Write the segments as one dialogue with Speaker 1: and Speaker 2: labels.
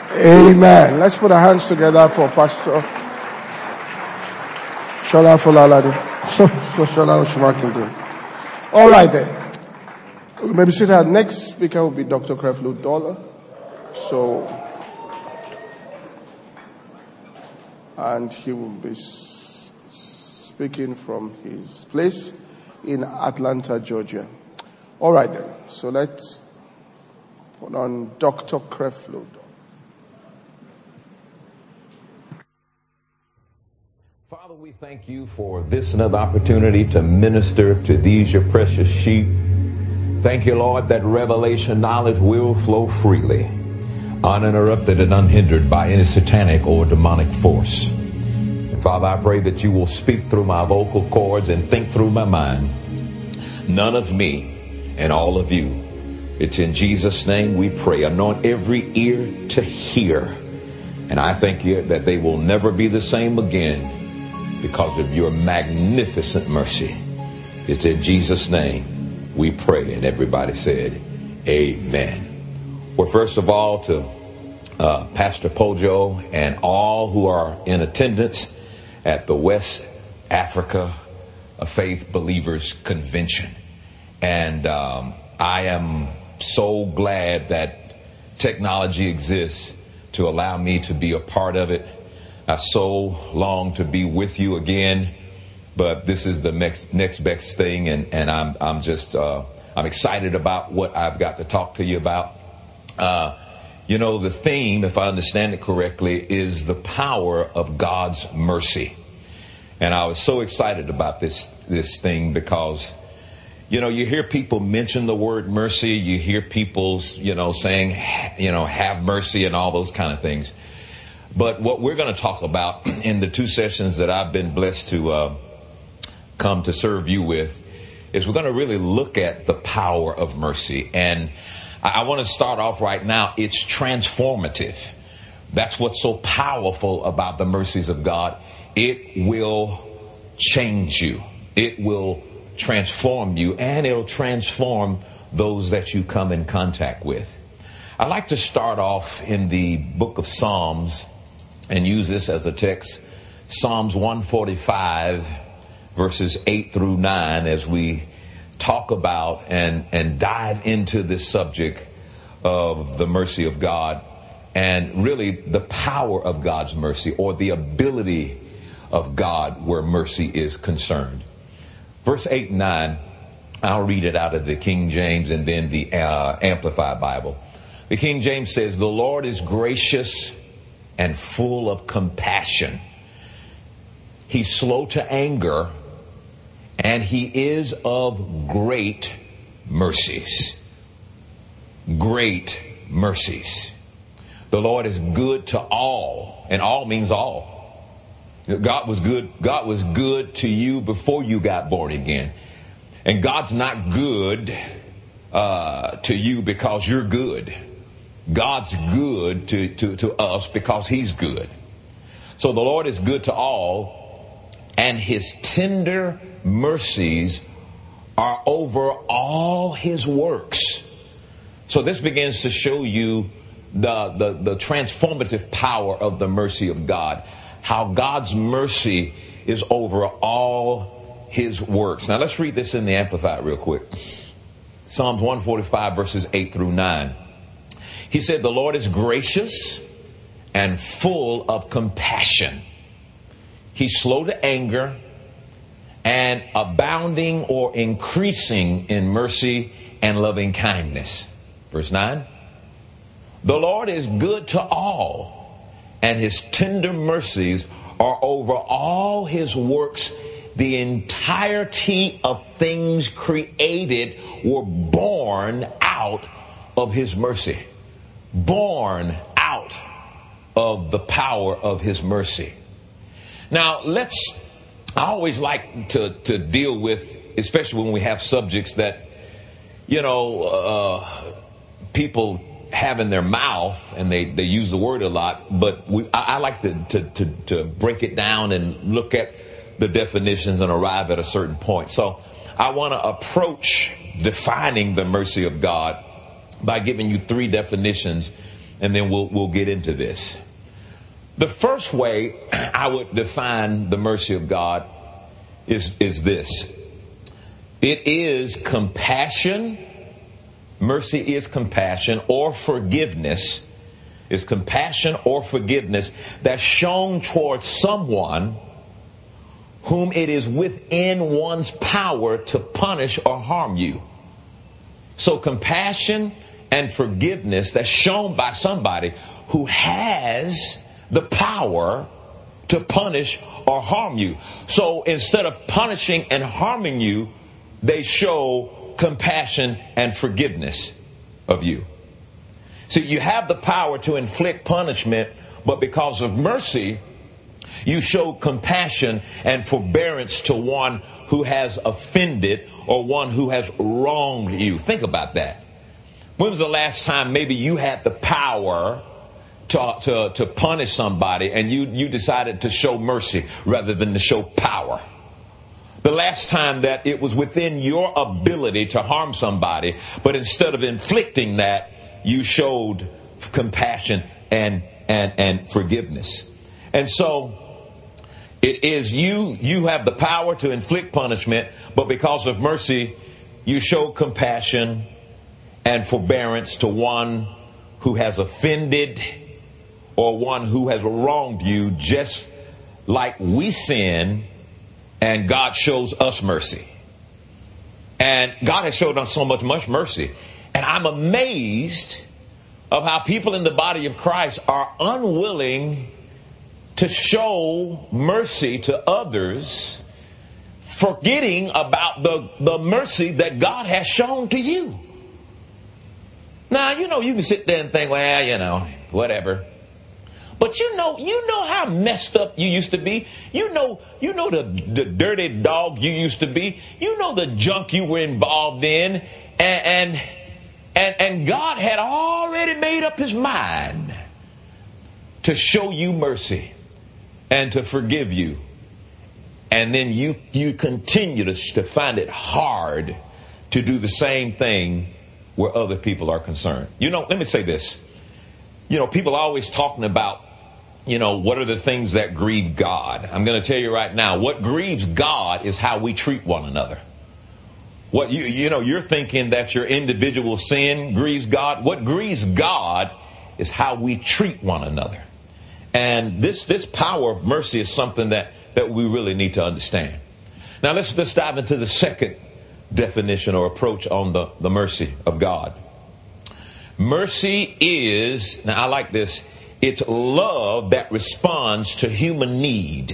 Speaker 1: Amen. Let's put our hands together for Pastor Shola Folalade. Shola Shumakindu. All right then. Maybe sit our next speaker will be Dr. Creflo Dollar. And he will be speaking from his place in Atlanta, Georgia. All right then. So let's put on Dr. Creflo.
Speaker 2: Father, we thank you for this another opportunity to minister to these your precious sheep. Thank you, Lord, that revelation knowledge will flow freely, uninterrupted and unhindered by any satanic or demonic force. And Father, I pray that you will speak through my vocal cords and think through my mind. None of me and all of you. It's in Jesus' name we pray. Anoint every ear to hear. And I thank you that they will never be the same again because of your magnificent mercy. It's in Jesus' name we pray. And everybody said, amen. Well, first of all, to Pastor Pojo and all who are in attendance at the West Africa Faith Believers Convention. And I am so glad that technology exists to allow me to be a part of it. I so long to be with you again, but this is the next best thing, and I'm excited about what I've got to talk to you about. The theme, if I understand it correctly, is the power of God's mercy. And I was so excited about this thing because, you hear people mention the word mercy. You hear people, saying, have mercy and all those kind of things. But what we're going to talk about in the 2 sessions that I've been blessed to come to serve you with is we're going to really look at the power of mercy. And I want to start off right now. It's transformative. That's what's so powerful about the mercies of God. It will change you. It will transform you, and it'll transform those that you come in contact with. I'd like to start off in the book of Psalms and use this as a text. Psalms 145 verses 8 through 9 as we talk about and dive into this subject of the mercy of God and really the power of God's mercy, or the ability of God where mercy is concerned. Verse 8 and 9, I'll read it out of the King James and then the Amplified Bible. The King James says, "The Lord is gracious and full of compassion. He's slow to anger, and he is of great mercies." Great mercies. The Lord is good to all, and all means all. God was good. God was good to you before you got born again. And God's not good to you because you're good. God's good to us because he's good. So the Lord is good to all, and his tender mercies are over all his works. So this begins to show you the transformative power of the mercy of God. How God's mercy is over all his works. Now let's read this in the Amplified real quick. Psalms 145 verses 8 through 9. He said, "The Lord is gracious and full of compassion. He's slow to anger and abounding or increasing in mercy and loving kindness." Verse 9. "The Lord is good to all, and his tender mercies are over all his works. The entirety of things created were born out of his mercy." Born out of the power of his mercy. Now, I always like to deal with, especially when we have subjects that, people have in their mouth, and they use the word a lot, but I like to break it down and look at the definitions and arrive at a certain point. So I want to approach defining the mercy of God by giving you 3 definitions and then we'll get into this. The first way I would define the mercy of God is this. It is compassion. Mercy is compassion or forgiveness. Is compassion or forgiveness that's shown towards someone whom it is within one's power to punish or harm you. So compassion and forgiveness that's shown by somebody who has the power to punish or harm you. So instead of punishing and harming you, they show compassion and forgiveness of you. See, you have the power to inflict punishment, but because of mercy, you show compassion and forbearance to one who has offended or one who has wronged you. Think about that. When was the last time maybe you had the power to punish somebody and you decided to show mercy rather than to show power? The last time that it was within your ability to harm somebody, but instead of inflicting that, you showed compassion and forgiveness. And so it is you have the power to inflict punishment, but because of mercy, you show compassion and forbearance to one who has offended or one who has wronged you, just like we sin and God shows us mercy. And God has showed us so much mercy. And I'm amazed of how people in the body of Christ are unwilling to show mercy to others, forgetting about the mercy that God has shown to you. Now, you can sit there and think, well, whatever. But you know how messed up you used to be. You know the dirty dog you used to be. You know the junk you were involved in. And God had already made up his mind to show you mercy and to forgive you. And then you continue to find it hard to do the same thing where other people are concerned. Let me say this. People are always talking about, what are the things that grieve God? I'm going to tell you right now, what grieves God is how we treat one another. What you're thinking that your individual sin grieves God. What grieves God is how we treat one another. And this power of mercy is something that we really need to understand. Now let's dive into the second definition or approach on the mercy of God. Mercy is, now I like this, it's love that responds to human need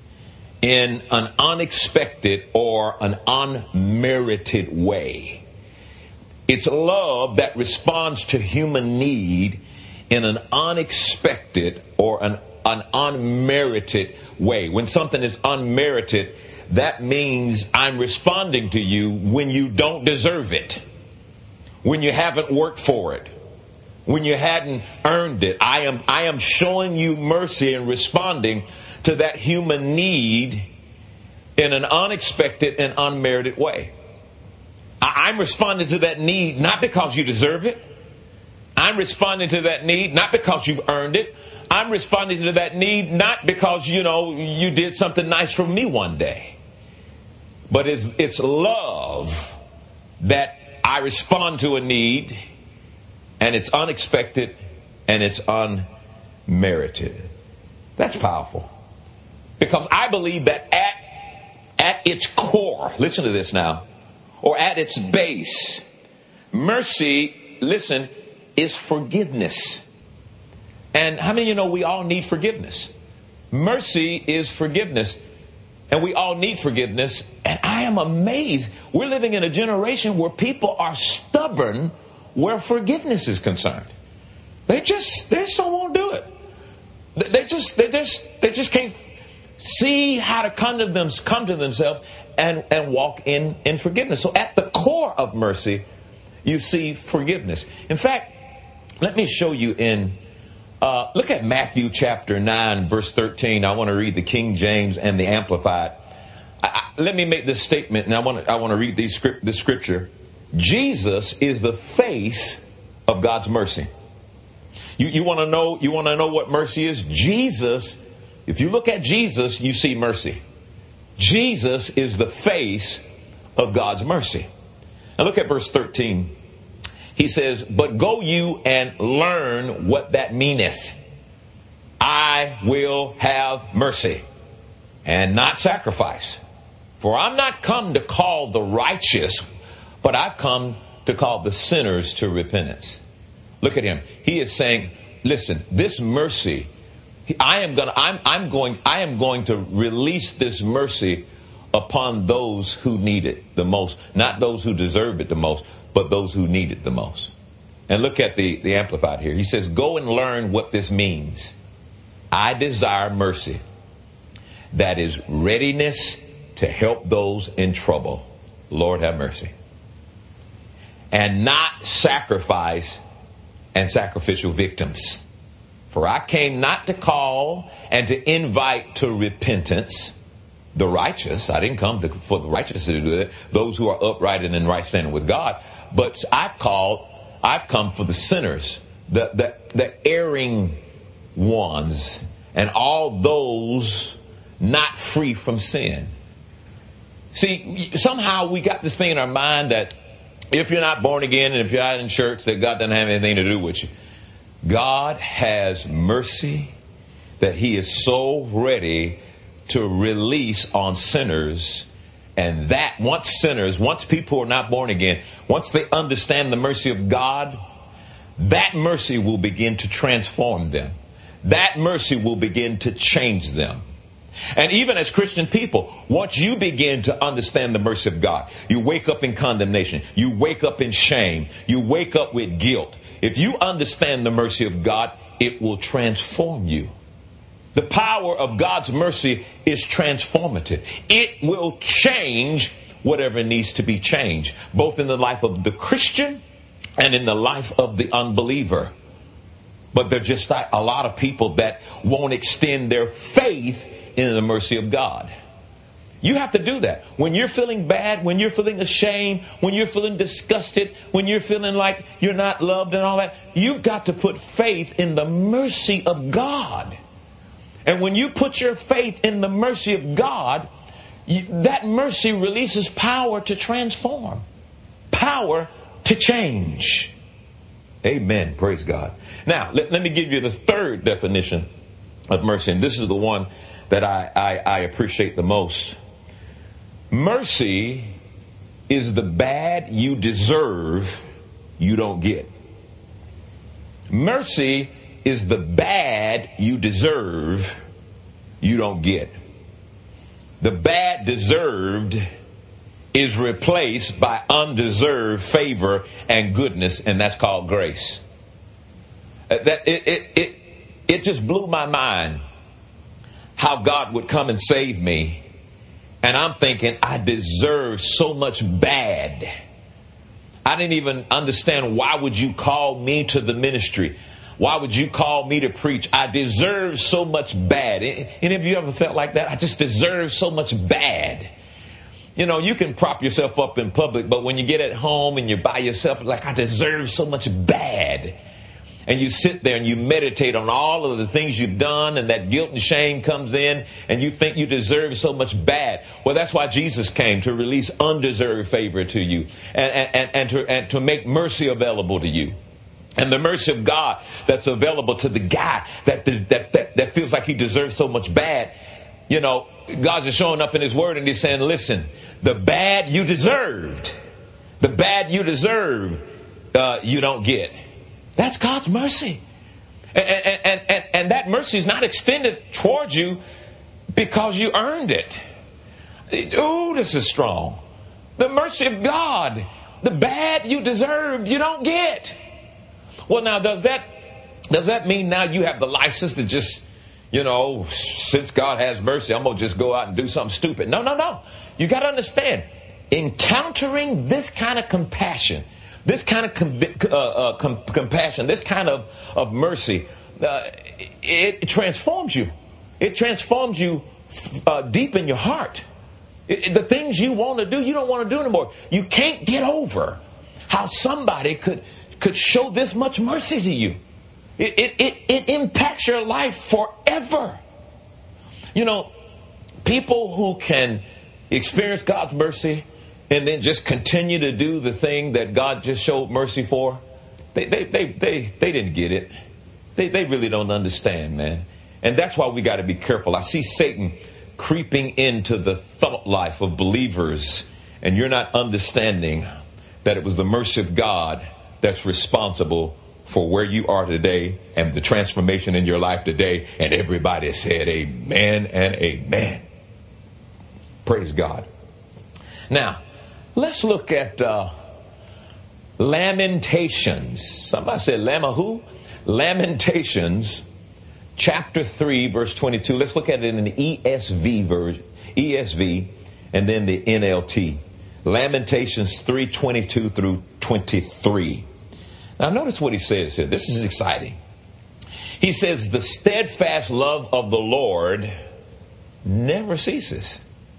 Speaker 2: in an unexpected or an unmerited way. It's love that responds to human need in an unexpected or an unmerited way. When something is unmerited, that means I'm responding to you when you don't deserve it, when you haven't worked for it, when you hadn't earned it. I am showing you mercy and responding to that human need in an unexpected and unmerited way. I'm responding to that need not because you deserve it. I'm responding to that need not because you've earned it. I'm responding to that need not because, you did something nice for me one day. But it's love that I respond to a need, and it's unexpected and it's unmerited. That's powerful. Because I believe that at its core, listen to this now, or at its base, mercy, listen, is forgiveness. And how many of you know we all need forgiveness? Mercy is forgiveness. And we all need forgiveness. And I am amazed. We're living in a generation where people are stubborn where forgiveness is concerned. They just don't want to do it. They just can't see how to come to themselves and walk in forgiveness. So at the core of mercy, you see forgiveness. In fact, let me show you look at Matthew chapter 9, verse 13. I want to read the King James and the Amplified. Let me make this statement, and I want to read this scripture. Jesus is the face of God's mercy. You want to know what mercy is? Jesus, if you look at Jesus, you see mercy. Jesus is the face of God's mercy. Now look at verse 13. He says, but go you and learn what that meaneth. I will have mercy and not sacrifice. For I'm not come to call the righteous, but I've come to call the sinners to repentance. Look at him. He is saying, listen, this mercy, I am going to release this mercy upon those who need it the most. Not those who deserve it the most, but those who need it the most. And look at the Amplified here. He says, go and learn what this means. I desire mercy. That is readiness to help those in trouble. Lord have mercy. And not sacrifice and sacrificial victims. For I came not to call and to invite to repentance the righteous. I didn't come for the righteous to do that. Those who are upright and in right standing with God. But I've come for the sinners, the erring ones, and all those not free from sin. See, somehow we got this thing in our mind that if you're not born again and if you're not in church, that God doesn't have anything to do with you. God has mercy that He is so ready to release on sinners. And that once people are not born again, once they understand the mercy of God, that mercy will begin to transform them. That mercy will begin to change them. And even as Christian people, once you begin to understand the mercy of God, you wake up in condemnation. You wake up in shame. You wake up with guilt. If you understand the mercy of God, it will transform you. The power of God's mercy is transformative. It will change whatever needs to be changed, both in the life of the Christian and in the life of the unbeliever. But there's just a lot of people that won't extend their faith in the mercy of God. You have to do that. When you're feeling bad, when you're feeling ashamed, when you're feeling disgusted, when you're feeling like you're not loved and all that, you've got to put faith in the mercy of God. And when you put your faith in the mercy of God, that mercy releases power to transform, power to change. Amen. Praise God. Now, let me give you the third definition of mercy. And this is the one that I appreciate the most. Mercy is the bad you deserve, you don't get. Mercy is the bad you deserve, you don't get. The bad deserved is replaced by undeserved favor and goodness, and that's called grace. It just blew my mind how God would come and save me. And I'm thinking, I deserve so much bad. I didn't even understand, why would you call me to the ministry? Why would you call me to preach? I deserve so much bad. Any of you ever felt like that? I just deserve so much bad. You know, you can prop yourself up in public, but when you get at home and you're by yourself, it's like, I deserve so much bad. And you sit there and you meditate on all of the things you've done, and that guilt and shame comes in, and you think you deserve so much bad. Well, that's why Jesus came, to release undeserved favor to you and to make mercy available to you. And the mercy of God that's available to the guy that feels like he deserves so much bad. You know, God's just showing up in His Word and He's saying, listen, the bad you deserved, you don't get. That's God's mercy. And that mercy is not extended towards you because you earned it. Ooh, this is strong. The mercy of God, the bad you deserved, you don't get. Well, now, does that mean now you have the license to just, you know, since God has mercy, I'm going to just go out and do something stupid? No. You got to understand, encountering this kind of compassion, this kind of compassion, this kind of mercy, it transforms you. It transforms you deep in your heart. The things you want to do, you don't want to do anymore. You can't get over how somebody could show this much mercy to you. It impacts your life forever. You know, people who can experience God's mercy and then just continue to do the thing that God just showed mercy for, they didn't get it. They really don't understand, man. And that's why we got to be careful. I see Satan creeping into the thought life of believers, and you're not understanding that it was the mercy of God that's responsible for where you are today and the transformation in your life today. And everybody said amen and amen. Praise God. Now, let's look at Lamentations. Somebody said Lamahu? Lamentations chapter 3 verse 22. Let's look at it in the ESV version, ESV, and then the NLT. Lamentations 3:22 through 23. Now notice what he says here. This is exciting. He says, the steadfast love of the Lord never ceases.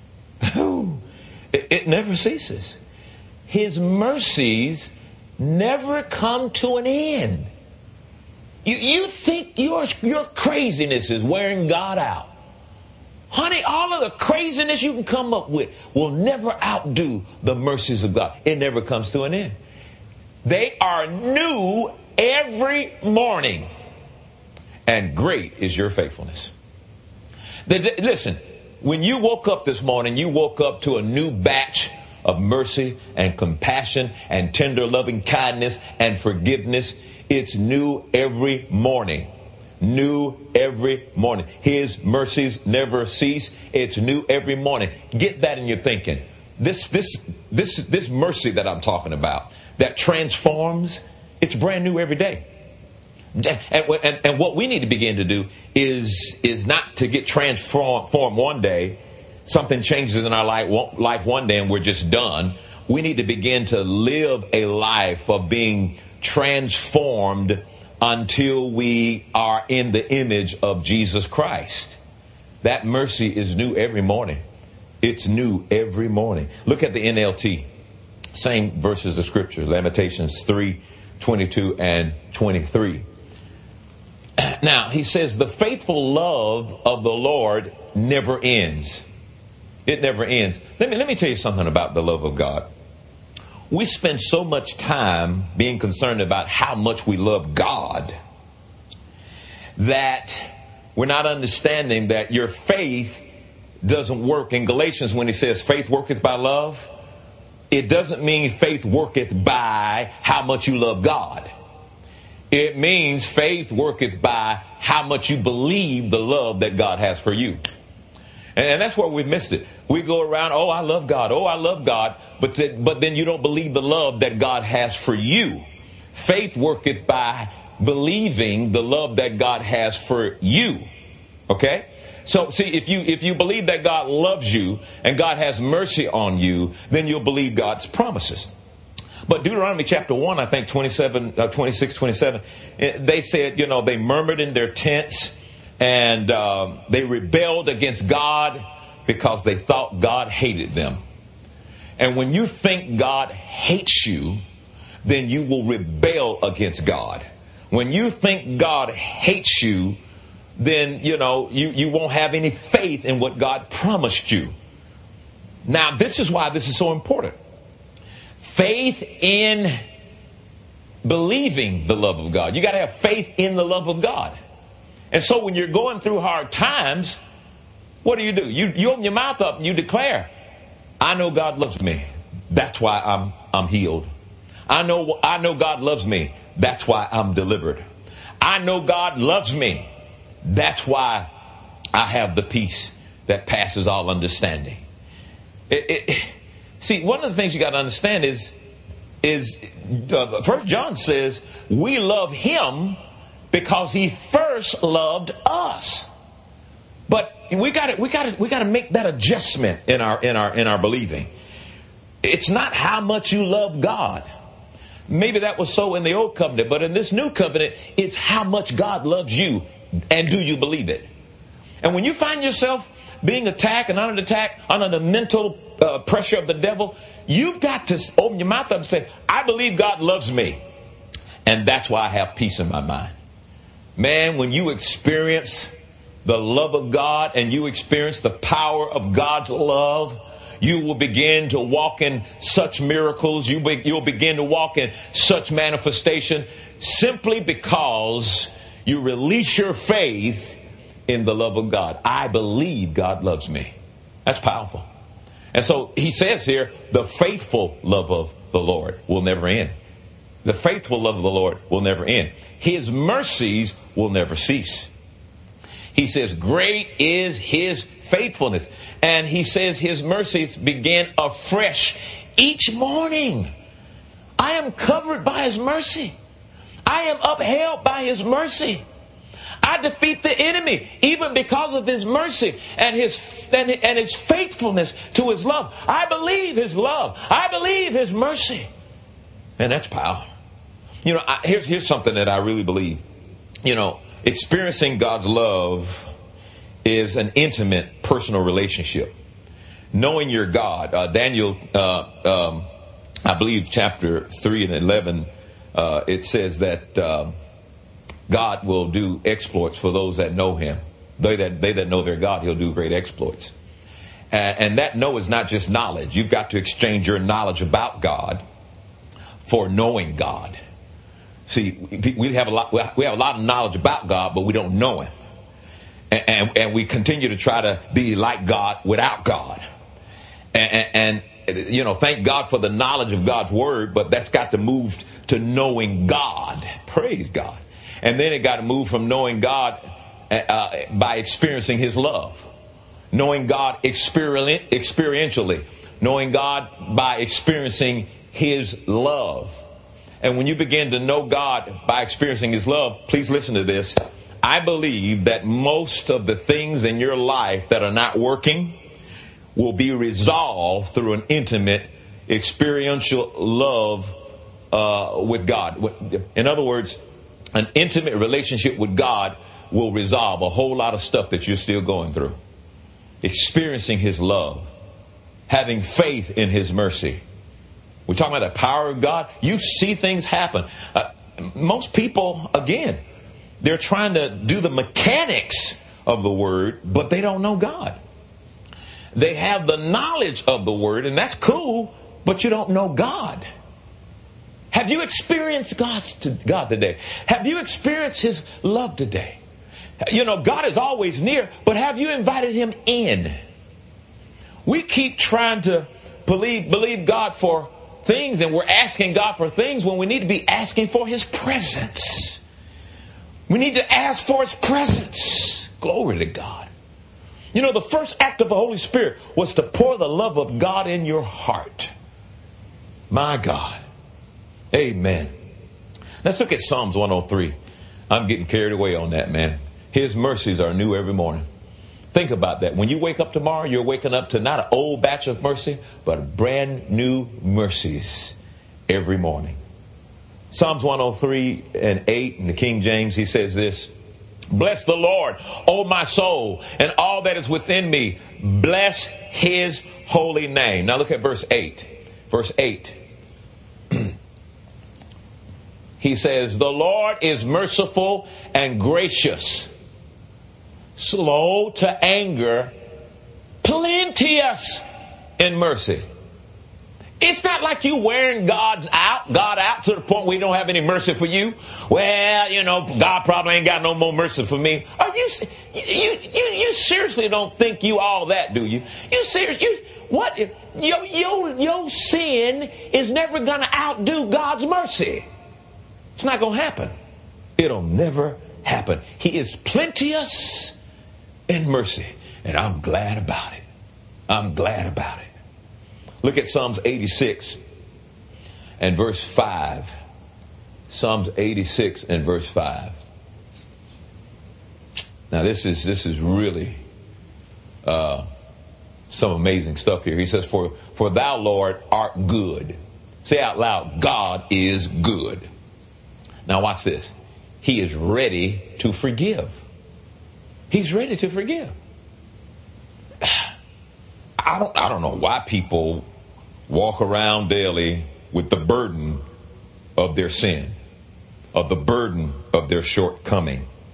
Speaker 2: It never ceases. His mercies never come to an end. You think your craziness is wearing God out. Honey, all of the craziness you can come up with will never outdo the mercies of God. It never comes to an end. They are new every morning. And great is your faithfulness. Listen, when you woke up this morning, you woke up to a new batch of mercy and compassion and tender loving kindness and forgiveness. It's new every morning. New every morning. His mercies never cease. It's new every morning. Get that in your thinking. This mercy that I'm talking about, that transforms, it's brand new every day. And what we need to begin to do is not to get transformed one day. Something changes in our life one day and we're just done. We need to begin to live a life of being transformed until we are in the image of Jesus Christ. That mercy is new every morning. It's new every morning. Look at the NLT. Same verses of Scripture. Lamentations 3:22 and 23. Now, he says, the faithful love of the Lord never ends. It never ends. Let me tell you something about the love of God. We spend so much time being concerned about how much we love God that we're not understanding that your faith doesn't work. In Galatians, when he says faith worketh by love, it doesn't mean faith worketh by how much you love God. It means faith worketh by how much you believe the love that God has for you. And that's where we've missed it. We go around, oh, I love God. Oh, I love God. But then you don't believe the love that God has for you. Faith worketh by believing the love that God has for you. Okay? So see, if you believe that God loves you and God has mercy on you, then you'll believe God's promises. But Deuteronomy chapter 1, I think 26, 27, they said, they murmured in their tents and they rebelled against God because they thought God hated them. And when you think God hates you, then you will rebel against God. When you think God hates you, then, you won't have any faith in what God promised you. Now, this is why this is so important. Faith in believing the love of God. You got to have faith in the love of God. And so when you're going through hard times, what do? You open your mouth up and you declare, I know God loves me. That's why I'm healed. I know God loves me. That's why I'm delivered. I know God loves me. That's why I have the peace that passes all understanding. See, one of the things you got to understand is 1 John says we love him because he first loved us. But we got to make that adjustment in our believing. It's not how much you love God. Maybe that was so in the old covenant, but in this new covenant, it's how much God loves you, and do you believe it? And when you find yourself being attacked and under attack, under the mental pressure of the devil, you've got to open your mouth up and say, I believe God loves me. And that's why I have peace in my mind. Man, when you experience the love of God and you experience the power of God's love, you will begin to walk in such miracles. You'll begin to walk in such manifestation simply because you release your faith in the love of God. I believe God loves me. That's powerful. And so he says here, the faithful love of the Lord will never end. The faithful love of the Lord will never end. His mercies will never cease. He says, great is his faithfulness. And he says his mercies begin afresh each morning. I am covered by his mercy. I am upheld by his mercy. I defeat the enemy even because of his mercy and his faithfulness to his love. I believe his love. I believe his mercy. And that's power. You know, here's something that I really believe. You know, experiencing God's love is an intimate personal relationship. Knowing your God. Daniel, I believe chapter 3 and 11, it says that God will do exploits for those that know him. They that know their God, he'll do great exploits. And that know is not just knowledge. You've got to exchange your knowledge about God for knowing God. See, we have a lot of knowledge about God, but we don't know him. And we continue to try to be like God without God. And you know, thank God for the knowledge of God's word, but that's got to move to knowing God. Praise God. And then it got to move from knowing God by experiencing his love. Knowing God experientially. Knowing God by experiencing his love. And when you begin to know God by experiencing his love, please listen to this. I believe that most of the things in your life that are not working will be resolved through an intimate, experiential love with God. In other words, an intimate relationship with God will resolve a whole lot of stuff that you're still going through. Experiencing his love. Having faith in his mercy. We're talking about the power of God. You see things happen. Most people, again, they're trying to do the mechanics of the word, but they don't know God. They have the knowledge of the word, and that's cool, but you don't know God. Have you experienced God today? Have you experienced his love today? You know, God is always near, but have you invited him in? We keep trying to believe God for things, and we're asking God for things when we need to be asking for his presence. We need to ask for his presence. Glory to God. You know, the first act of the Holy Spirit was to pour the love of God in your heart. My God. Amen. Let's look at Psalms 103. I'm getting carried away on that, man. His mercies are new every morning. Think about that. When you wake up tomorrow, you're waking up to not an old batch of mercy, but brand new mercies every morning. Psalms 103 and 8 in the King James, he says this. Bless the Lord, O my soul, and all that is within me. Bless his holy name. Now look at verse 8. Verse 8. He says, the Lord is merciful and gracious, slow to anger, plenteous in mercy. It's not like you wearing God out to the point where you don't have any mercy for you. Well, you know, God probably ain't got no more mercy for me. Are you seriously don't think you all that, do you? You serious? What? Your sin is never going to outdo God's mercy. It's not going to happen. It'll never happen. He is plenteous in mercy. And I'm glad about it. I'm glad about it. Look at Psalms 86 and verse 5. Psalms 86 and verse 5. Now this is really some amazing stuff here. He says, For thou, Lord, art good. Say out loud, God is good. Now watch this. He is ready to forgive. He's ready to forgive. I don't know why people walk around daily with the burden of their sin, of the burden of their shortcoming.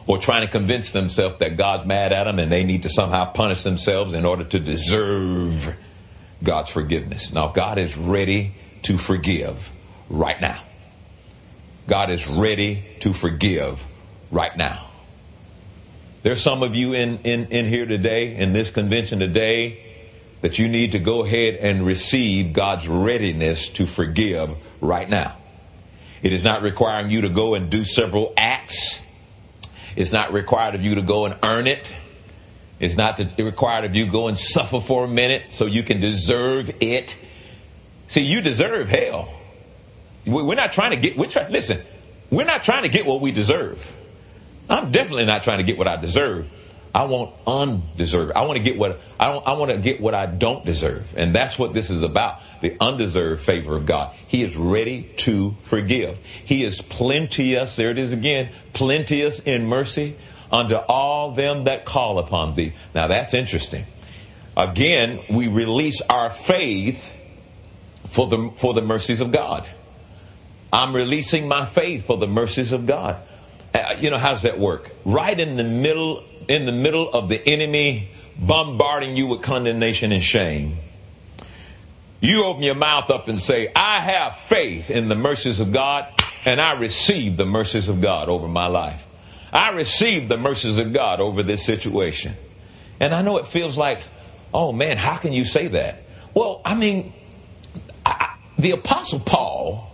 Speaker 2: or trying to convince themselves that God's mad at them and they need to somehow punish themselves in order to deserve God's forgiveness. Now, God is ready to forgive right now. God is ready to forgive right now. There's some of you in here today, in this convention today, that you need to go ahead and receive God's readiness to forgive right now. It is not requiring you to go and do several acts. It's not required of you to go and earn it. It's not required of you to go and suffer for a minute so you can deserve it. See, you deserve hell. We're not trying to get, listen, we're not trying to get what we deserve. I'm definitely not trying to get what I deserve. I want undeserved. I want to get what I don't deserve. And that's what this is about. The undeserved favor of God. He is ready to forgive. He is plenteous. There it is again. Plenteous in mercy unto all them that call upon thee. Now that's interesting. Again, we release our faith for the mercies of God. I'm releasing my faith for the mercies of God. How does that work? Right in the middle of the enemy bombarding you with condemnation and shame, you open your mouth up and say, I have faith in the mercies of God, and I receive the mercies of God over my life. I receive the mercies of God over this situation. And I know it feels like, oh man, how can you say that? Well, I mean, the Apostle Paul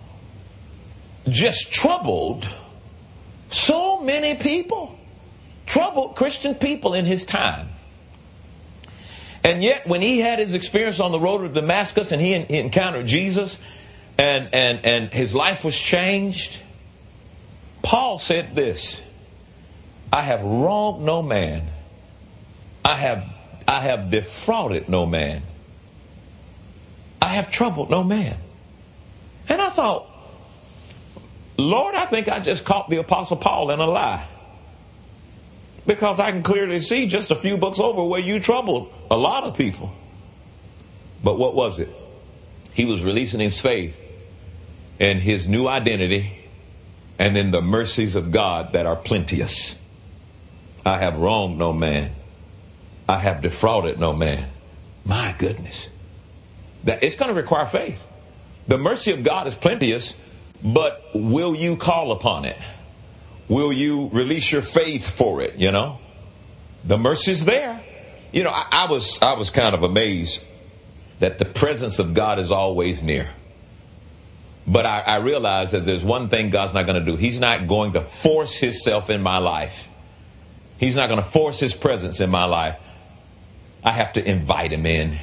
Speaker 2: just troubled so many people, troubled Christian people in his time. And yet when he had his experience on the road to Damascus and he encountered Jesus and his life was changed, Paul said this, I have wronged no man. I have defrauded no man. I have troubled no man. And I thought, Lord, I think I just caught the Apostle Paul in a lie. Because I can clearly see just a few books over where you troubled a lot of people. But what was it? He was releasing his faith and his new identity and then the mercies of God that are plenteous. I have wronged no man. I have defrauded no man. My goodness. It's going to require faith. The mercy of God is plenteous, but will you call upon it? Will you release your faith for it? The mercy's there. I was kind of amazed that the presence of God is always near. But I realized that there's one thing God's not going to do. He's not going to force himself in my life. He's not going to force his presence in my life. I have to invite him in.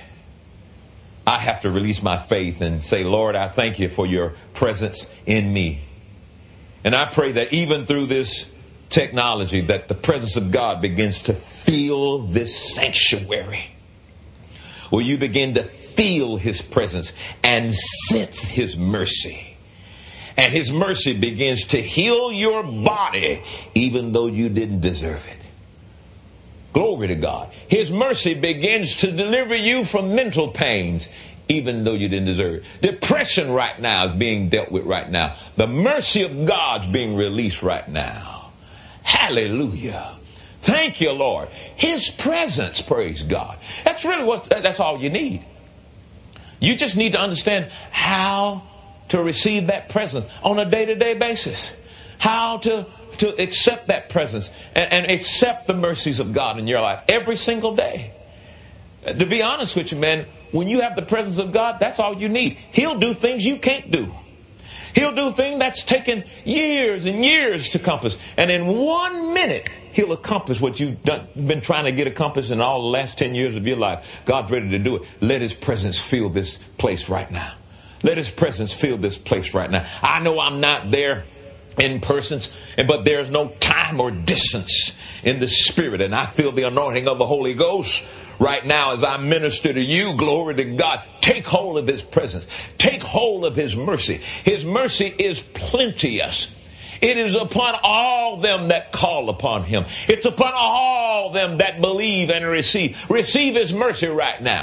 Speaker 2: I have to release my faith and say, Lord, I thank you for your presence in me. And I pray that even through this technology, that the presence of God begins to fill this sanctuary. Where you begin to feel his presence and sense his mercy. And his mercy begins to heal your body even though you didn't deserve it. Glory to God. His mercy begins to deliver you from mental pains, even though you didn't deserve it. Depression right now is being dealt with right now. The mercy of God's being released right now. Hallelujah. Thank you, Lord. His presence, praise God. That's really that's all you need. You just need to understand how to receive that presence on a day-to-day basis. How to accept that presence and accept the mercies of God in your life every single day. To be honest with you, man, when you have the presence of God, that's all you need. He'll do things you can't do. He'll do things that's taken years and years to accomplish. And in 1 minute, he'll accomplish what you've been trying to get accomplished in all the last 10 years of your life. God's ready to do it. Let his presence fill this place right now. Let his presence fill this place right now. I know I'm not there in persons, but there's no time or distance in the spirit, and I feel the anointing of the Holy Ghost right now as I minister to you. Glory to God. Take hold of his presence. Take hold of his mercy. His mercy is plenteous. It is upon all them that call upon him. It's upon all them that believe and receive. Receive his mercy right now.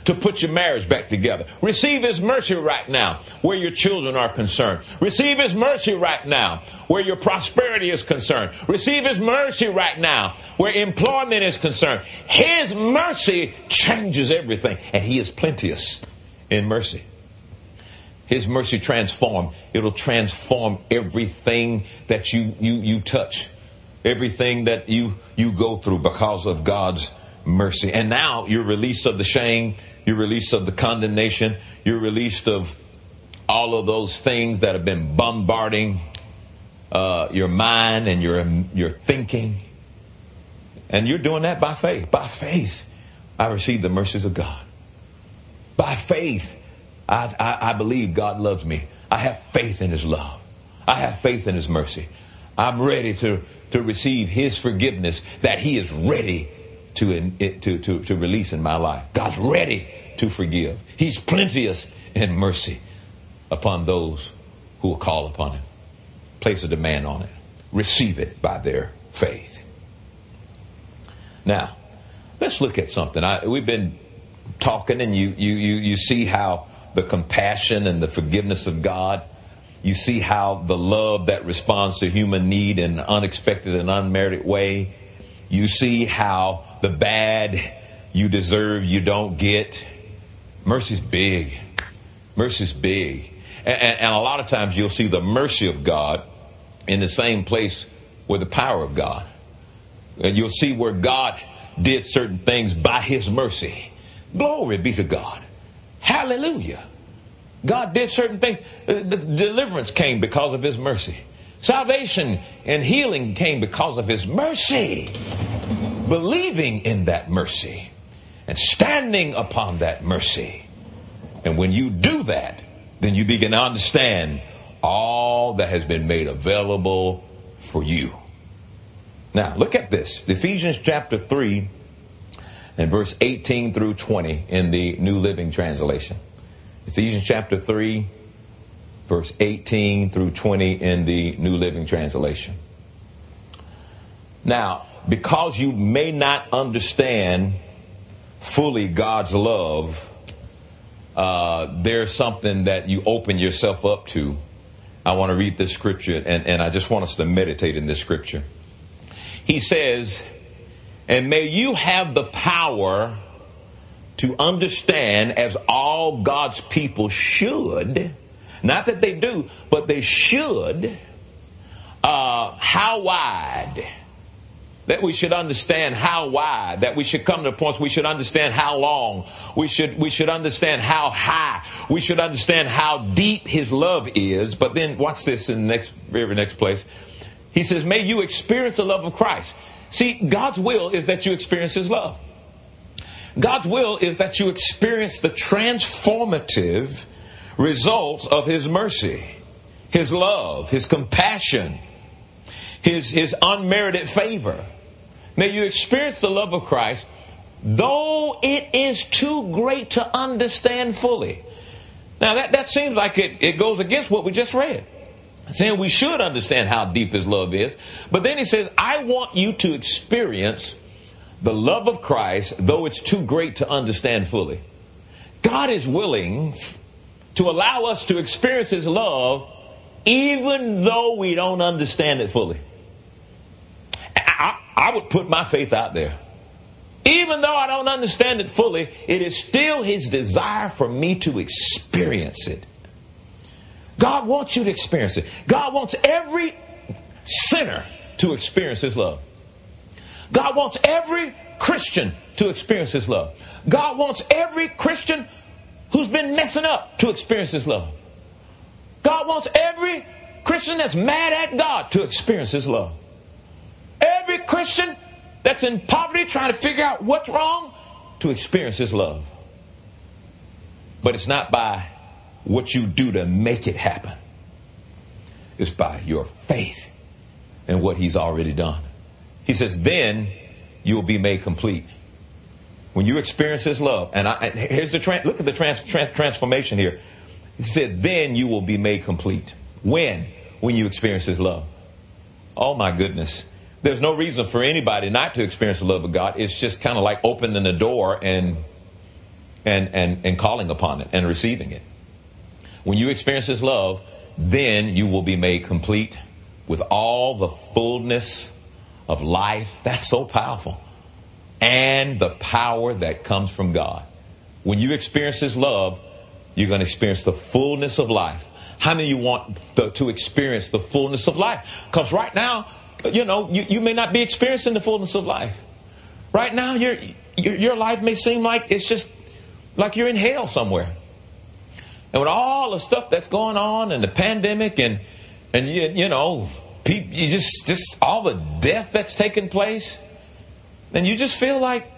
Speaker 2: to put your marriage back together. Receive His mercy right now where your children are concerned. Receive His mercy right now where your prosperity is concerned. Receive His mercy right now where employment is concerned. His mercy changes everything, and He is plenteous in mercy. His mercy transform. It'll transform everything that you touch, everything that you go through because of God's mercy. And now you're released of the shame, you're released of the condemnation, you're released of all of those things that have been bombarding your mind and your thinking. And you're doing that by faith. By faith, I receive the mercies of God. By faith, I believe God loves me. I have faith in His love. I have faith in His mercy. I'm ready to receive His forgiveness that He is ready to release in my life. God's ready to forgive. He's plenteous in mercy upon those who will call upon Him. Place a demand on it. Receive it by their faith. Now, let's look at something. We've been talking, and you see how the compassion and the forgiveness of God. You see how the love that responds to human need in an unexpected and unmerited way. You see how the bad you deserve, you don't get. Mercy's big. Mercy's big. And a lot of times you'll see the mercy of God in the same place with the power of God. And you'll see where God did certain things by His mercy. Glory be to God. Hallelujah. God did certain things. Deliverance came because of His mercy. Salvation and healing came because of His mercy. Believing in that mercy and standing upon that mercy. And when you do that, then you begin to understand all that has been made available for you. Now, look at this. Ephesians chapter 3 and verse 18 through 20 in the New Living Translation. Ephesians chapter 3, verse 18 through 20 in the New Living Translation. Now, because you may not understand fully God's love, there's something that you open yourself up to. I want to read this scripture, and I just want us to meditate in this scripture. He says, and may you have the power to understand, as all God's people should, not that they do, but they should, how wide. That we should understand how wide, that we should come to points we should understand how long, we should understand how high, we should understand how deep His love is. But then watch this in the very next place. He says, may you experience the love of Christ. See, God's will is that you experience His love. God's will is that you experience the transformative results of His mercy, His love, His compassion, His unmerited favor. May you experience the love of Christ, though it is too great to understand fully. Now that seems like it goes against what we just read. Saying we should understand how deep His love is. But then He says, I want you to experience the love of Christ, though it's too great to understand fully. God is willing to allow us to experience His love even though we don't understand it fully. I would put my faith out there. Even though I don't understand it fully, it is still His desire for me to experience it. God wants you to experience it. God wants every sinner to experience His love. God wants every Christian to experience His love. God wants every Christian who's been messing up to experience His love. God wants every Christian that's mad at God to experience His love. Every Christian that's in poverty trying to figure out what's wrong to experience His love. But it's not by what you do to make it happen. It's by your faith in what He's already done. He says, then you'll be made complete. When you experience His love, and here's the look at the transformation here. He said, then you will be made complete. When you experience His love. Oh my goodness. There's no reason for anybody not to experience the love of God. It's just kind of like opening the door and and calling upon it and receiving it. When you experience His love, then you will be made complete with all the fullness of life. That's so powerful. And the power that comes from God. When you experience His love, you're going to experience the fullness of life. How many of you want to experience the fullness of life? Because right now, you may not be experiencing the fullness of life. Right now, your life may seem like it's just like you're in hell somewhere. And with all the stuff that's going on and the pandemic and people, you just all the death that's taking place, and you just feel like,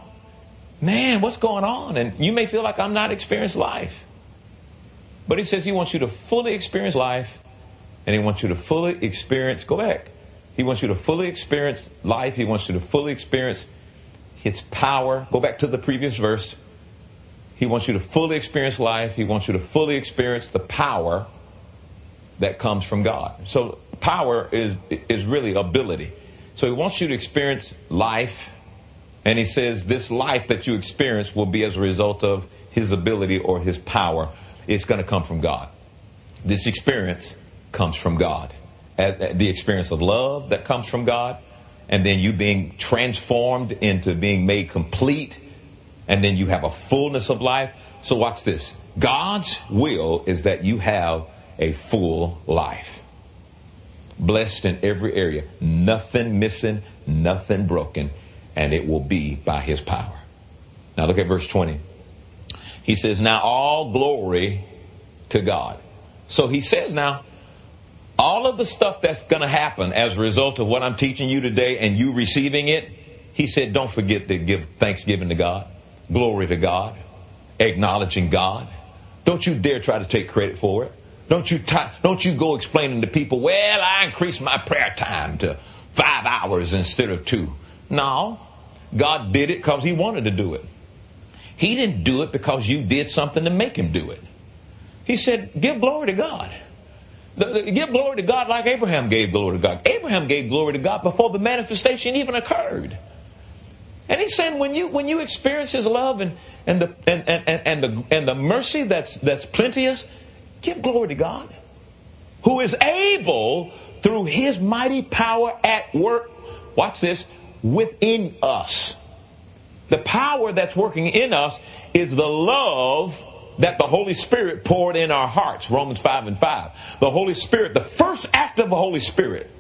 Speaker 2: man, what's going on? And you may feel like I'm not experiencing life. But He says He wants you to fully experience life, and He wants you to fully experience, go back. He wants you to fully experience life. He wants you to fully experience His power. Go back to the previous verse. He wants you to fully experience life. He wants you to fully experience the power that comes from God. So power is really ability. So He wants you to experience life. And He says this life that you experience will be as a result of His ability or His power. It's going to come from God. This experience comes from God. The experience of love that comes from God. And then you being transformed into being made complete. And then you have a fullness of life. So watch this. God's will is that you have a full life. Blessed in every area. Nothing missing, nothing broken. And it will be by His power. Now look at verse 20. He says, now all glory to God. So He says now, all of the stuff that's going to happen as a result of what I'm teaching you today and you receiving it, He said, don't forget to give thanksgiving to God. Glory to God. Acknowledging God. Don't you dare try to take credit for it. Don't you go explaining to people, well, I increased my prayer time to 5 hours instead of 2. No. God did it because He wanted to do it. He didn't do it because you did something to make Him do it. He said, give glory to God. Give glory to God like Abraham gave glory to God. Abraham gave glory to God before the manifestation even occurred. And He's saying when you experience His love and the mercy that's plenteous, give glory to God, who is able through His mighty power at work. Watch this, within us. The power that's working in us is the love that the Holy Spirit poured in our hearts. Romans 5:5. The Holy Spirit, the first act of the Holy Spirit,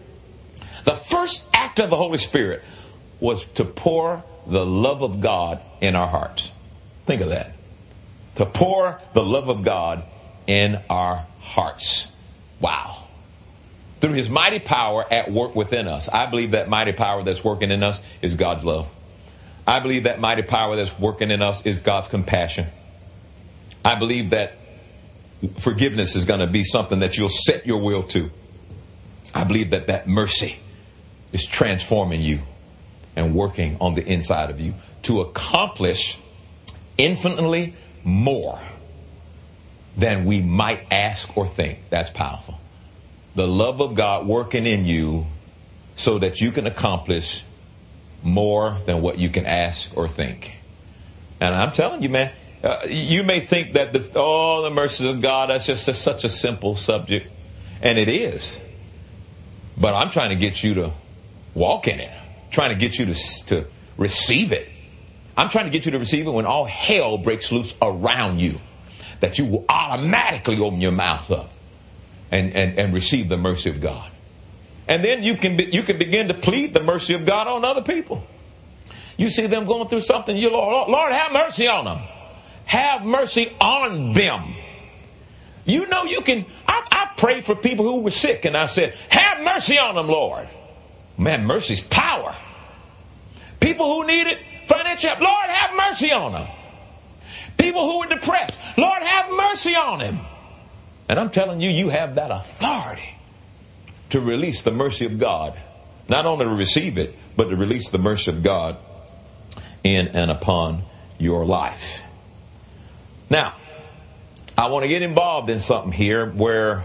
Speaker 2: was to pour the love of God in our hearts. Think of that. To pour the love of God in our hearts. Wow. Through His mighty power at work within us. I believe that mighty power that's working in us is God's love. I believe that mighty power that's working in us is God's compassion. I believe that forgiveness is going to be something that you'll set your will to. I believe that mercy is transforming you and working on the inside of you to accomplish infinitely more than we might ask or think. That's powerful. The love of God working in you so that you can accomplish more than what you can ask or think. And I'm telling you, man, you may think that the mercies of God, that's just such a simple subject. And it is. But I'm trying to get you to walk in it. Trying to get you to receive it. I'm trying to get you to receive it when all hell breaks loose around you. That you will automatically open your mouth up and receive the mercy of God. And then you can begin to plead the mercy of God on other people. You see them going through something, you Lord, have mercy on them. Have mercy on them. You know you can. I prayed for people who were sick and I said, have mercy on them, Lord. Man, mercy's power. People who needed financial help, Lord, have mercy on them. People who were depressed, Lord, have mercy on them. And I'm telling you, you have that authority to release the mercy of God. Not only to receive it, but to release the mercy of God in and upon your life. Now, I want to get involved in something here where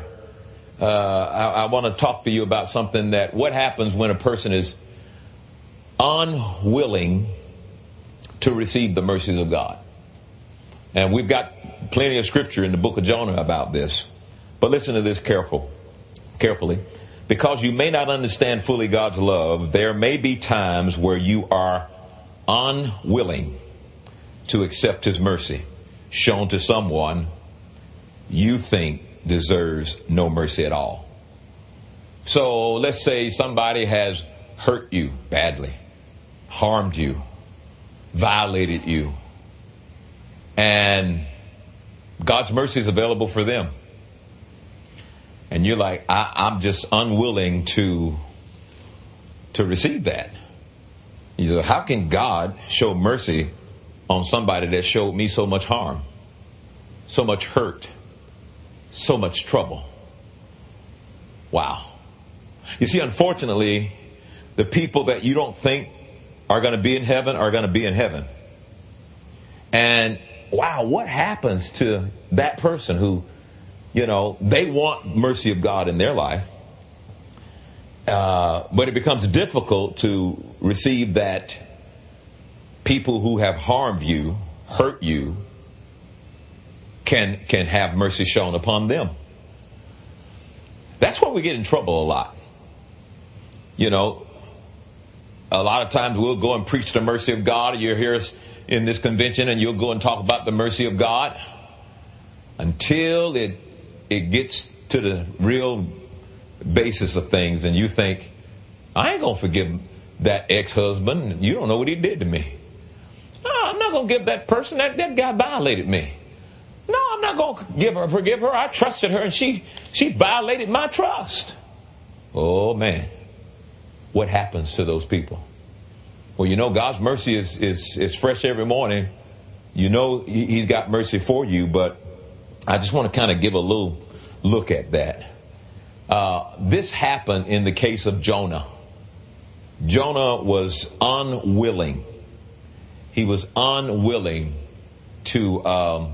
Speaker 2: I want to talk to you about something what happens when a person is unwilling to receive the mercies of God. And we've got plenty of scripture in the book of Jonah about this. But listen to this carefully. Because you may not understand fully God's love, there may be times where you are unwilling to accept His mercy shown to someone you think deserves no mercy at all. So let's say somebody has hurt you badly, harmed you, violated you, and God's mercy is available for them. And you're like, I'm just unwilling to receive that. You say, how can God show mercy on somebody that showed me so much harm, so much hurt, so much trouble? Wow. You see, unfortunately, the people that you don't think are going to be in heaven are going to be in heaven. And wow, what happens to that person who, they want mercy of God in their life, but it becomes difficult to receive that people who have harmed you, hurt you, can have mercy shown upon them. That's where we get in trouble a lot. A lot of times we'll go and preach the mercy of God. You'll hear us in this convention and you'll go and talk about the mercy of God until it gets to the real basis of things, and you think, I ain't going to forgive that ex-husband. You don't know what he did to me. No, I'm not going to give that person, that guy violated me. No, I'm not going to forgive her. I trusted her and she violated my trust. Oh man, what happens to those people? Well, God's mercy is fresh every morning. He's got mercy for you, but I just want to kind of give a little look at that. This happened in the case of Jonah. Jonah was unwilling. He was unwilling to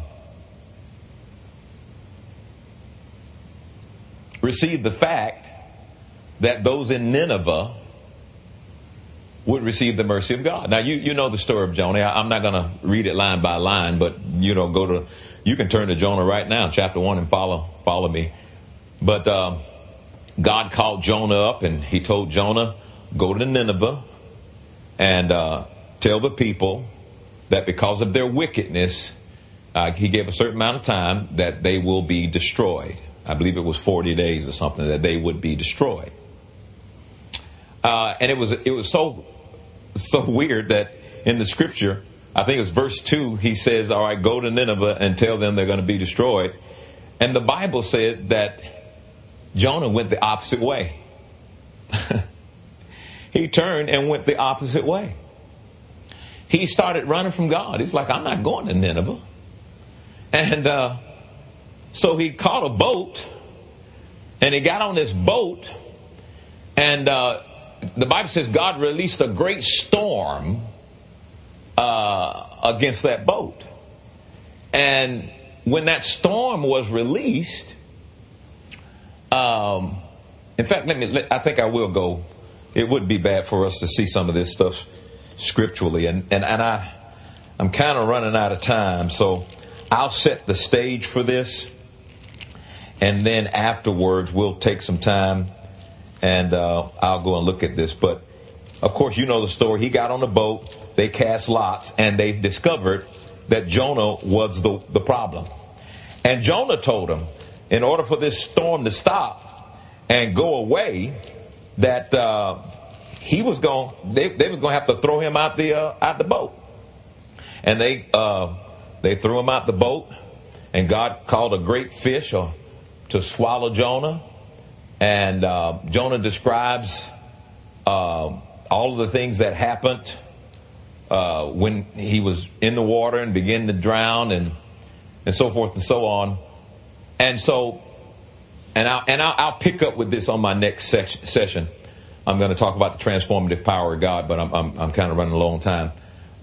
Speaker 2: receive the fact that those in Nineveh would receive the mercy of God. Now, you know the story of Jonah. I'm not going to read it line by line, but, you can turn to Jonah right now, chapter 1, and follow me. But God called Jonah up, and He told Jonah, go to Nineveh and tell the people that because of their wickedness, He gave a certain amount of time that they will be destroyed. I believe it was 40 days or something that they would be destroyed. And it was so weird that in the scripture, I think it's verse 2, He says, all right, go to Nineveh and tell them they're going to be destroyed. And the Bible said that Jonah went the opposite way. He turned and went the opposite way. He started running from God. He's like, I'm not going to Nineveh. And so he caught a boat, and he got on this boat, and the Bible says God released a great storm against that boat. And when that storm was released, in fact, I think I will go. It wouldn't be bad for us to see some of this stuff scripturally, and I'm kind of running out of time, so I'll set the stage for this, and then afterwards we'll take some time and I'll go and look at this. But of course, you know the story. He got on the boat, they cast lots, and they discovered that Jonah was the problem. And Jonah told them, in order for this storm to stop and go away, that they was going to have to throw him out the boat. And they threw him out the boat, and God called a great fish to swallow Jonah. And Jonah describes all of the things that happened when he was in the water and began to drown, and so forth and so on. And so, I'll pick up with this on my next session. I'm going to talk about the transformative power of God, but I'm kind of running a long time.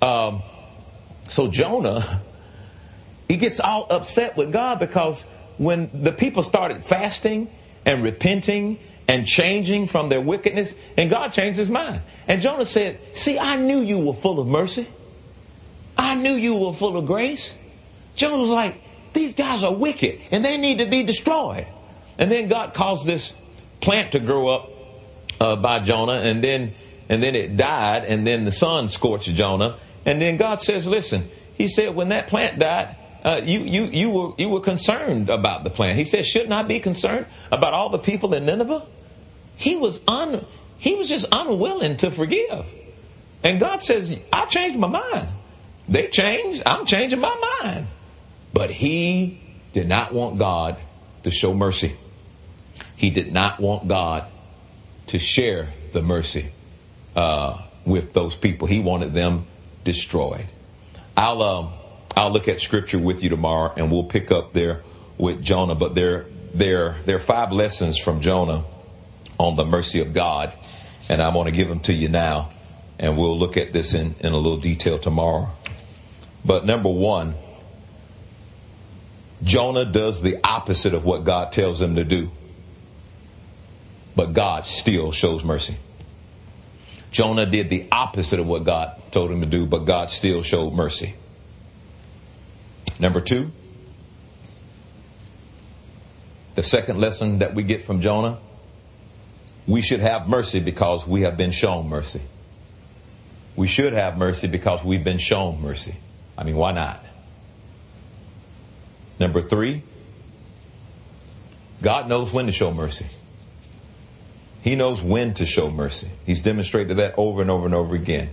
Speaker 2: So Jonah, he gets all upset with God because when the people started fasting and repenting and changing from their wickedness, and God changed His mind. And Jonah said, see, I knew you were full of mercy. I knew you were full of grace. Jonah was like, these guys are wicked and they need to be destroyed. And then God caused this plant to grow up by Jonah, and then it died, and then the sun scorched Jonah. And then God says, listen, he said, when that plant died, you were concerned about the plant. He said, shouldn't I be concerned about all the people in Nineveh? He was just unwilling to forgive. And God says, I changed my mind. They changed. I'm changing my mind. But he did not want God to show mercy. He did not want God to share the mercy with those people. He wanted them destroyed. I'll look at scripture with you tomorrow, and we'll pick up there with Jonah. But there are 5 lessons from Jonah on the mercy of God, and I want to give them to you now, and we'll look at this in a little detail tomorrow. But number 1, Jonah does the opposite of what God tells him to do, but God still shows mercy. Jonah did the opposite of what God told him to do, but God still showed mercy. Number 2, the second lesson that we get from Jonah, we should have mercy because we have been shown mercy. We should have mercy because we've been shown mercy. I mean, why not? Number 3, God knows when to show mercy. He knows when to show mercy. He's demonstrated that over and over and over again.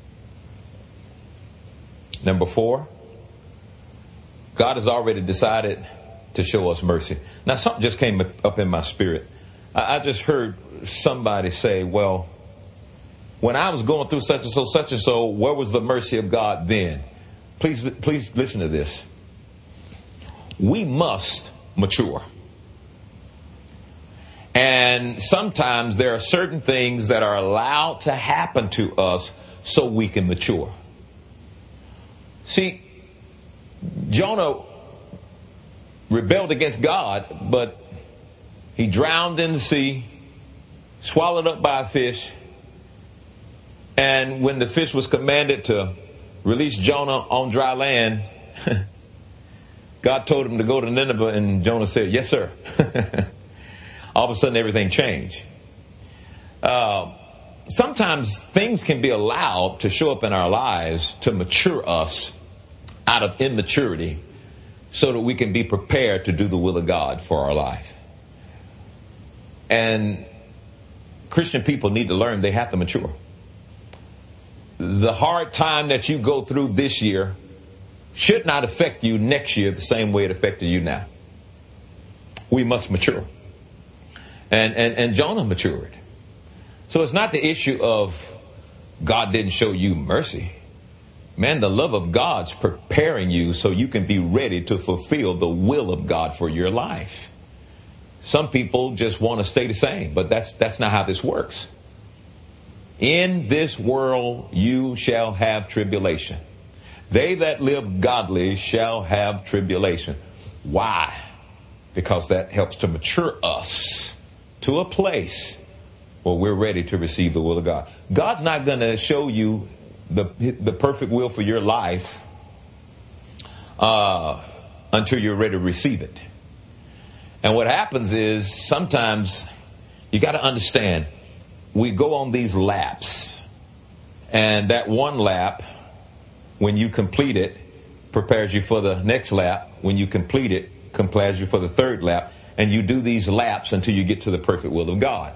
Speaker 2: Number 4, God has already decided to show us mercy. Now, something just came up in my spirit. I just heard somebody say, well, when I was going through such and so, where was the mercy of God then? Please listen to this. We must mature. And sometimes there are certain things that are allowed to happen to us so we can mature. See, Jonah rebelled against God, but he drowned in the sea, swallowed up by a fish. And when the fish was commanded to release Jonah on dry land, God told him to go to Nineveh, and Jonah said, yes, sir. All of a sudden, everything changed. Sometimes things can be allowed to show up in our lives to mature us out of immaturity so that we can be prepared to do the will of God for our life. And Christian people need to learn they have to mature. The hard time that you go through this year should not affect you next year the same way it affected you now. We must mature. And Jonah matured. So it's not the issue of God didn't show you mercy. Man, the love of God's preparing you so you can be ready to fulfill the will of God for your life. Some people just want to stay the same, but that's not how this works. In this world you shall have tribulation. They that live godly shall have tribulation. Why? Because that helps to mature us to a place where we're ready to receive the will of God. God's not going to show you the perfect will for your life until you're ready to receive it. And what happens is sometimes you got to understand, we go on these laps, and that one lap, when you complete it, prepares you for the next lap. When you complete it, prepares you for the third lap. And you do these laps until you get to the perfect will of God.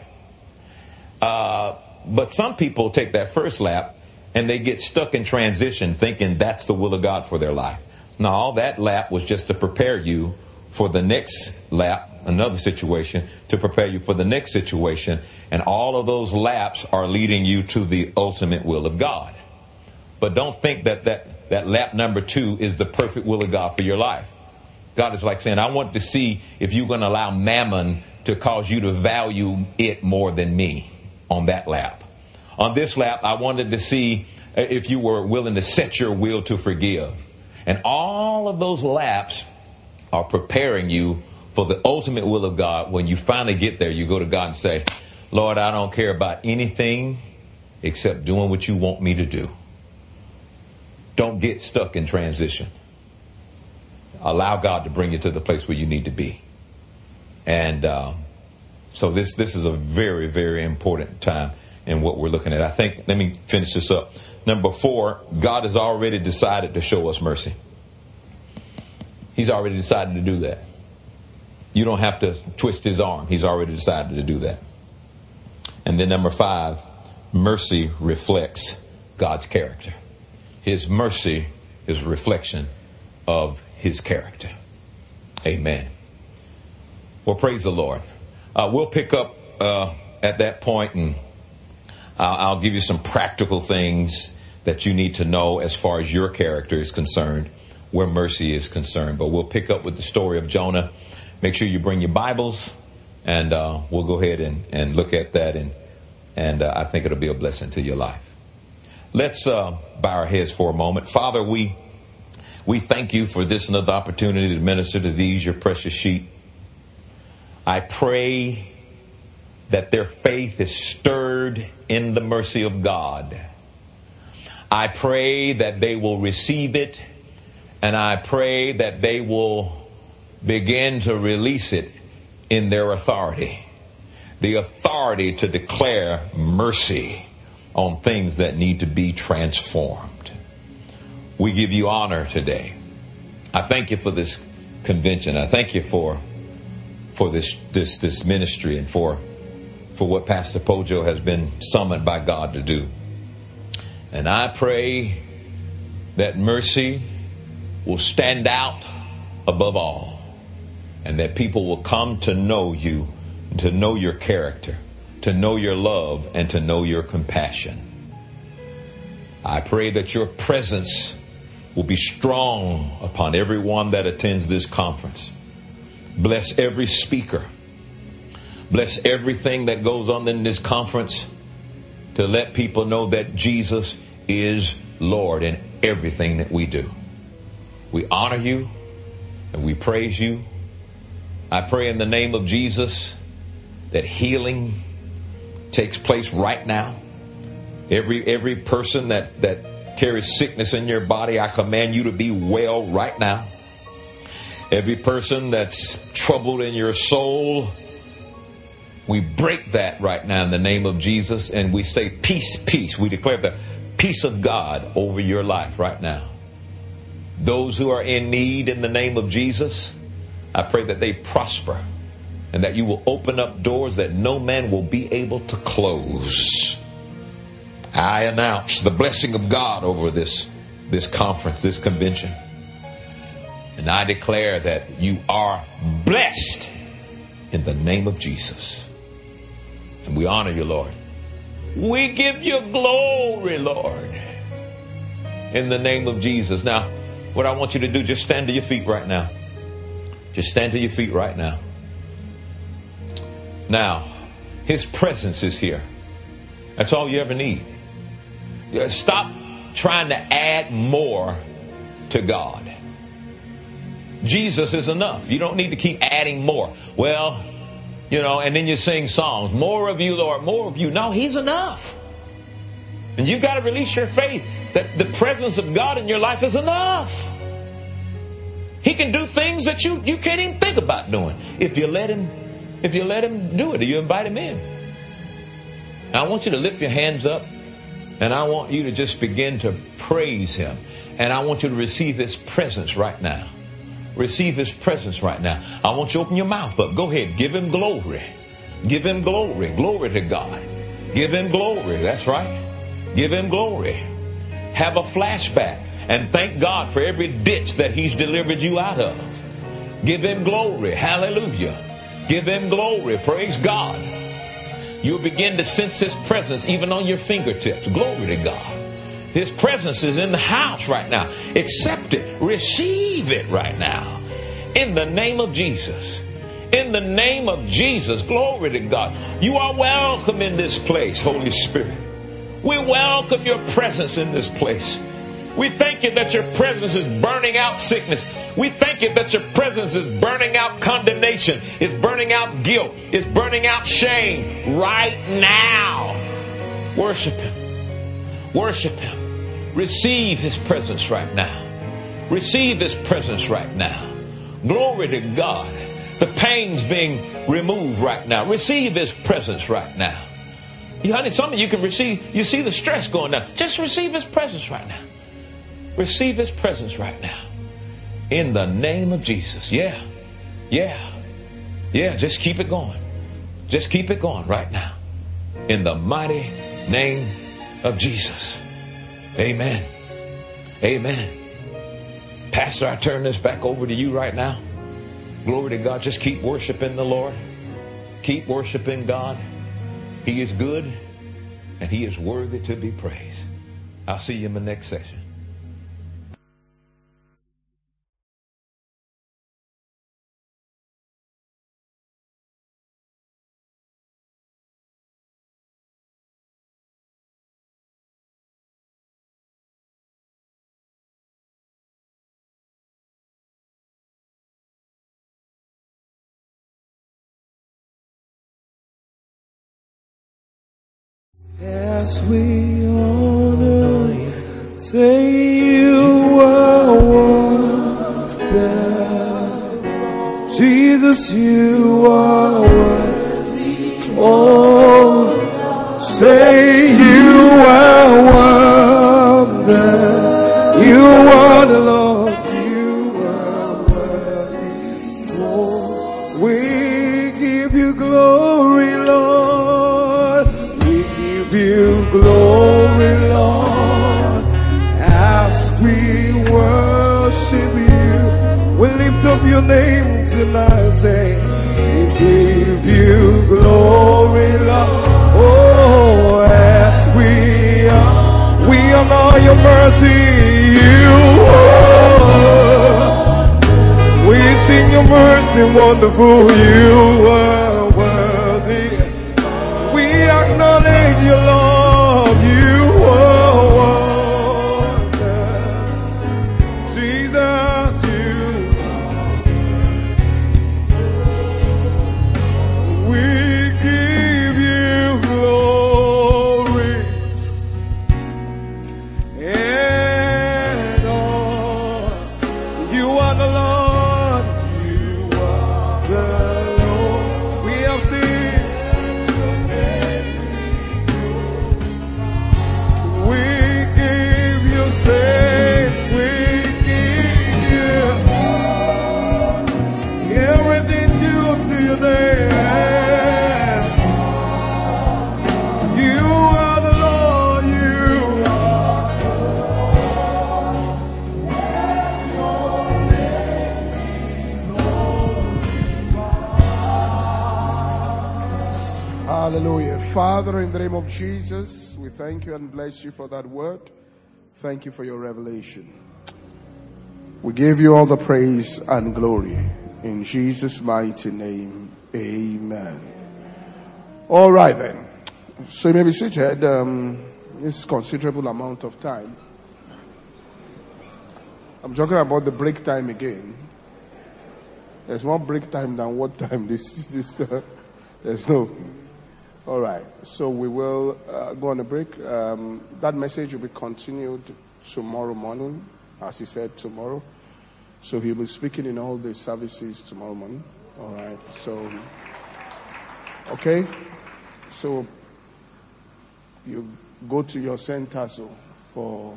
Speaker 2: But some people take that first lap and they get stuck in transition thinking that's the will of God for their life. No, that lap was just to prepare you for the next lap, another situation, to prepare you for the next situation. And all of those laps are leading you to the ultimate will of God. But don't think that lap number 2 is the perfect will of God for your life. God is like saying, I want to see if you're going to allow mammon to cause you to value it more than me on that lap. On this lap, I wanted to see if you were willing to set your will to forgive. And all of those laps are preparing you for the ultimate will of God. When you finally get there, you go to God and say, Lord, I don't care about anything except doing what you want me to do. Don't get stuck in transition. allow God to bring you to the place where you need to be. And so this is a very, very important time in what we're looking at. I think, let me finish this up. Number 4, God has already decided to show us mercy. He's already decided to do that. You don't have to twist his arm. He's already decided to do that. And then number 5, mercy reflects God's character. His mercy is a reflection of his character. Amen. Well, praise the Lord. We'll pick up at that point, and I'll give you some practical things that you need to know as far as your character is concerned, where mercy is concerned. But we'll pick up with the story of Jonah. Make sure you bring your Bibles, and we'll go ahead and look at that, and I think it'll be a blessing to your life. Let's bow our heads for a moment. Father, we thank you for this another opportunity to minister to these, your precious sheep. I pray that their faith is stirred in the mercy of God. I pray that they will receive it, and I pray that they will begin to release it in their authority. The authority to declare mercy on things that need to be transformed. We give you honor today. I thank you for this convention. I thank you for this ministry, and for what Pastor Pojo has been summoned by God to do. And I pray that mercy will stand out above all, and that people will come to know you, to know your character, to know your love, and to know your compassion. I pray that your presence will be strong upon everyone that attends this conference. Bless every speaker. Bless everything that goes on in this conference, to let people know that Jesus is Lord in everything that we do. We honor you and we praise you. I pray in the name of Jesus that healing takes place right now. Every person that carries sickness in your body, I command you to be well right now. Every person that's troubled in your soul, we break that right now in the name of Jesus, and we say peace, peace. We declare the peace of God over your life right now. Those who are in need, in the name of Jesus, I pray that they prosper, and that you will open up doors that no man will be able to close. I announce the blessing of God over this conference, this convention. And I declare that you are blessed in the name of Jesus. And we honor you, Lord. We give you glory, Lord, in the name of Jesus. Now, what I want you to do, just stand to your feet right now. Just stand to your feet right now. Now, his presence is here. That's all you ever need. Stop trying to add more to God. Jesus is enough. You don't need to keep adding more. Well, and then you sing songs. More of you, Lord, more of you. No, he's enough. And you've got to release your faith that the presence of God in your life is enough. He can do things that you can't even think about doing if you let him do it, or you invite him in. Now, I want you to lift your hands up, and I want you to just begin to praise him. And I want you to receive his presence right now. Receive his presence right now. I want you to open your mouth up. Go ahead. Give him glory. Give him glory. Glory to God. Give him glory. That's right. Give him glory. Have a flashback and thank God for every ditch that he's delivered you out of. Give him glory. Hallelujah. Give him glory. Praise God. You'll begin to sense his presence even on your fingertips. Glory to God. His presence is in the house right now. Accept it. Receive it right now. In the name of Jesus. In the name of Jesus. Glory to God. You are welcome in this place, Holy Spirit. We welcome your presence in this place. We thank you that your presence is burning out sickness. We thank you that your presence is burning out condemnation. It's burning out guilt. It's burning out shame right now. Worship him. Worship him. Receive his presence right now. Receive his presence right now. Glory to God. The pain's being removed right now. Receive His presence right now. Honey, some of you can receive, you see the stress going down. Just receive His presence right now. Receive His presence right now. In the name of Jesus. Yeah. Just keep it going. Just keep it going right now. In the mighty name of Jesus. Amen. Pastor, I turn this back over to you right now. Glory to God. Just keep worshiping the Lord. Keep worshiping God. He is good and He is worthy to be praised. I'll see you in the next session.
Speaker 3: As we honor you, say you are wonderful. Jesus, you are worthy. Oh, say you are wonderful. You are the Lord. You are worthy. Oh, we give you glory, Lord. You glory, Lord, as we worship you. We lift up your name tonight, say, we give you glory, Lord. Oh, as we honor your mercy, you are. We sing your mercy, wonderful, you are worthy. We acknowledge your love, you are wonderful. Jesus, you. We give you glory and all. You are the Lord, you are the Lord. We have seen.
Speaker 1: Hallelujah. Father, in the name of Jesus, we thank you and bless you for that word. Thank you for your revelation. We give you all the praise and glory. In Jesus' mighty name, amen. All right then. So you may be seated. This considerable amount of time. I'm talking about the break time again. There's more break time than what time this there's no. All right. So we will go on a break. That message will be continued tomorrow morning, as he said, tomorrow. So he'll be speaking in all the services tomorrow morning. All right. So, okay. So you go to your centers for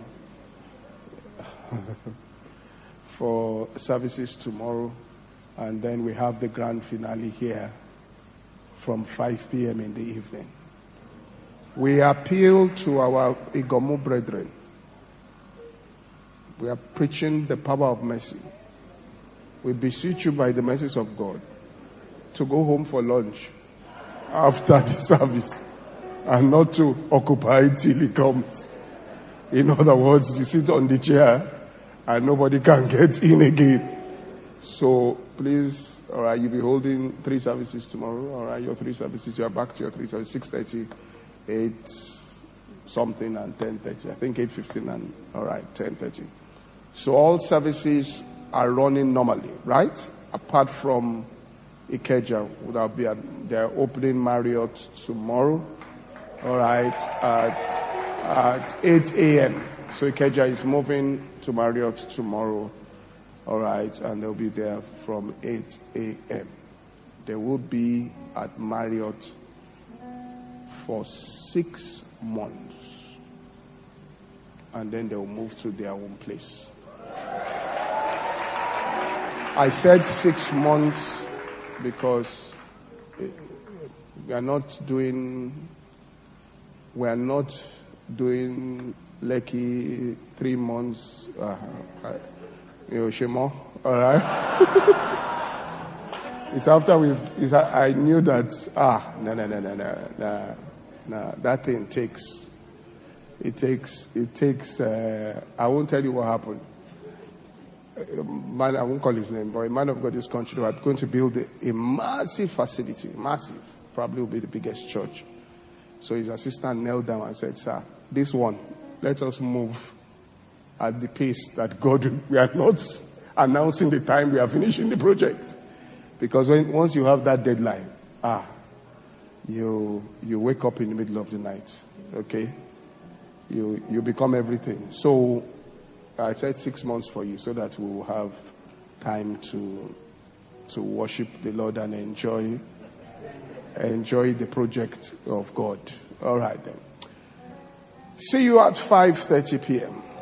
Speaker 1: services tomorrow, and then we have the grand finale here from 5 p.m. in the evening. We appeal to our Igomu brethren. We are preaching the power of mercy. We beseech you by the mercies of God to go home for lunch after the service and not to occupy till he comes. In other words, you sit on the chair and nobody can get in again. So please, all right, you'll be holding 3 services tomorrow. All right, your 3 services, you are back to your 3 services, 6:30, 8 something, and 10:30. I think 8:15 and, all right, 10:30. So all services are running normally, right? Apart from Ikeja, they're opening Marriott tomorrow, all right, at 8 a.m. So Ikeja is moving to Marriott tomorrow All right, and they'll be there from 8 a.m. They will be at Marriott for 6 months. And then they'll move to their own place. I said 6 months because we are not doing Lekki 3 months. Shemo, all right. It's after I knew that. No. That thing takes. It takes. I won't tell you what happened. Man, I won't call his name, but a man of God this country was going to build a massive facility, probably will be the biggest church. So his assistant knelt down and said, "Sir, this one, let us move at the pace that God. We are not announcing the time we are finishing the project, because once you have that deadline, you wake up in the middle of the night, okay? You become everything." So I said 6 months for you, so that we will have time to worship the Lord and enjoy the project of God. All right then. See you at 5:30 p.m.